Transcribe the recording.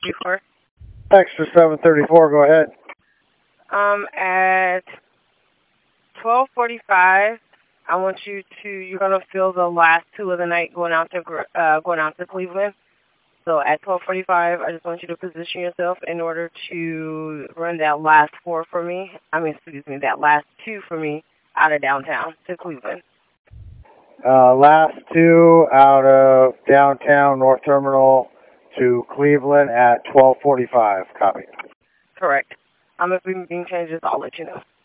before? Extra 734, go ahead. At 12:45, I want you to. You're gonna fill the last two of the night going out to Cleveland. So at 12:45, I just want you to position yourself in order to run that last four for me. That last two for me out of downtown to Cleveland. Last two out of downtown North Terminal to Cleveland at 12:45. Copy. Correct. If we make changes, I'll let you know.